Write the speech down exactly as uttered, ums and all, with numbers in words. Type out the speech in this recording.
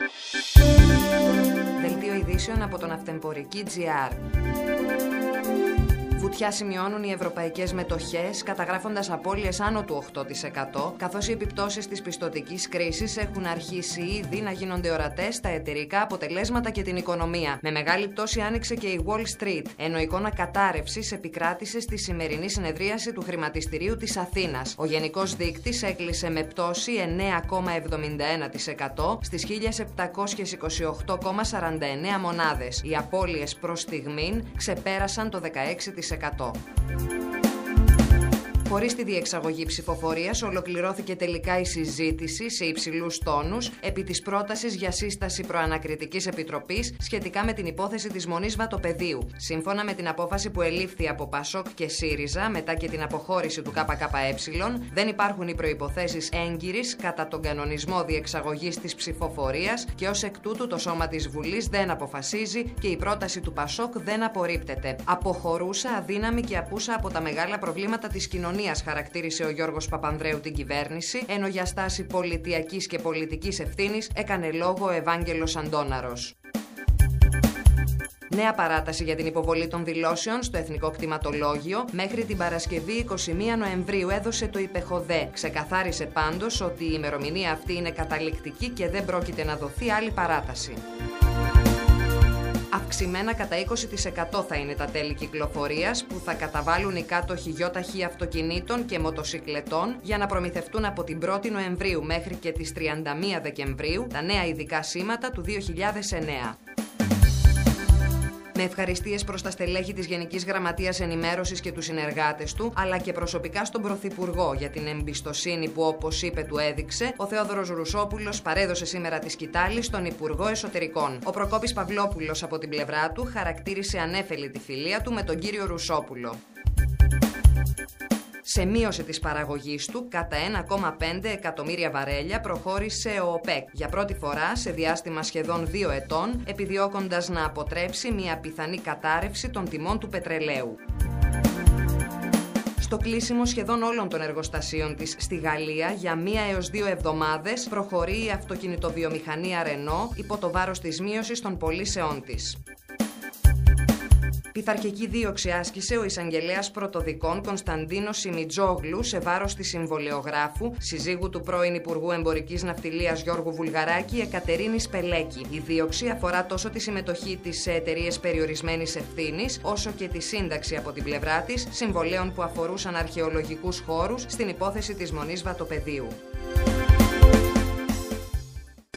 Δελτίο ειδήσεων από τον Αυτεμπορική τζι αρ. Βουτιά σημειώνουν οι ευρωπαϊκές μετοχές, καταγράφοντας απώλειες άνω του οκτώ τοις εκατό, καθώς οι επιπτώσεις της πιστωτικής κρίσης έχουν αρχίσει ήδη να γίνονται ορατές στα εταιρικά αποτελέσματα και την οικονομία. Με μεγάλη πτώση άνοιξε και η Wall Street, ενώ η εικόνα κατάρρευσης επικράτησε στη σημερινή συνεδρίαση του χρηματιστηρίου της Αθήνας. Ο γενικός δείκτης έκλεισε με πτώση εννέα κόμμα εβδομήντα ένα τοις εκατό στις χίλια επτακόσιες είκοσι οκτώ κόμμα σαράντα εννέα μονάδες. Οι απώλειες προς στιγμήν ξεπέρασαν το δεκαέξι τοις εκατό. Χωρίς τη διεξαγωγή ψηφοφορίας, ολοκληρώθηκε τελικά η συζήτηση σε υψηλούς τόνους επί της πρότασης για σύσταση προανακριτικής επιτροπής σχετικά με την υπόθεση της Μονής Βατοπεδίου. Σύμφωνα με την απόφαση που ελήφθη από Πασόκ και ΣΥΡΙΖΑ μετά και την αποχώρηση του ΚΚΕ, δεν υπάρχουν οι προϋποθέσεις έγκυρης κατά τον κανονισμό διεξαγωγής της ψηφοφορίας και ως εκ τούτου το Σώμα της Βουλής δεν αποφασίζει και η πρόταση του Πασόκ δεν απορρίπτεται. Αποχωρούσα, αδύναμη και απούσα από τα μεγάλα προβλήματα της κοινωνίας, χαρακτήρισε ο Γιώργος Παπανδρέου την κυβέρνηση, ενώ για στάση πολιτιακής και πολιτικής ευθύνης έκανε λόγο ο Ευάγγελος Αντώναρος. Νέα παράταση για την υποβολή των δηλώσεων στο Εθνικό Κτηματολόγιο μέχρι την Παρασκευή εικοστή πρώτη Νοεμβρίου έδωσε το ΙΠΕΧΟΔΕ. Ξεκαθάρισε πάντως ότι η ημερομηνία αυτή είναι καταληκτική και δεν πρόκειται να δοθεί άλλη παράταση. Αυξημένα κατά είκοσι τοις εκατό θα είναι τα τέλη κυκλοφορίας που θα καταβάλουν οι κάτοχοι γιοταχή αυτοκινήτων και μοτοσικλετών για να προμηθευτούν από την πρώτη Νοεμβρίου μέχρι και τις τριάντα μία Δεκεμβρίου τα νέα ειδικά σήματα του δύο χιλιάδες εννέα. Με ευχαριστίες προς τα στελέχη της Γενικής Γραμματείας Ενημέρωσης και τους συνεργάτες του, αλλά και προσωπικά στον Πρωθυπουργό για την εμπιστοσύνη που, όπως είπε, του έδειξε, ο Θεόδωρος Ρουσόπουλος παρέδωσε σήμερα τη σκητάλη στον Υπουργό Εσωτερικών. Ο Προκόπης Παυλόπουλος από την πλευρά του χαρακτήρισε ανέφελη τη φιλία του με τον κύριο Ρουσόπουλο. Σε μείωση της παραγωγής του, κατά ένα κόμμα πέντε εκατομμύρια βαρέλια, προχώρησε ο ΟΠΕΚ για πρώτη φορά σε διάστημα σχεδόν δύο ετών, επιδιώκοντας να αποτρέψει μια πιθανή κατάρρευση των τιμών του πετρελαίου. Στο κλείσιμο σχεδόν όλων των εργοστασίων της στη Γαλλία για μία έως δύο εβδομάδες προχωρεί η αυτοκινητοβιομηχανία Renault υπό το βάρος της μείωσης των πωλήσεών της. Πειθαρχική δίωξη άσκησε ο εισαγγελέας πρωτοδικών Κωνσταντίνος Σιμιτζόγλου σε βάρος της συμβολεογράφου, συζύγου του πρώην Υπουργού Εμπορικής Ναυτιλίας Γιώργου Βουλγαράκη, Εκατερίνης Πελέκη. Η δίωξη αφορά τόσο τη συμμετοχή της σε εταιρείες περιορισμένης ευθύνης, όσο και τη σύνταξη από την πλευρά της συμβολέων που αφορούσαν αρχαιολογικούς χώρους στην υπόθεση της Μονής Βατοπεδίου.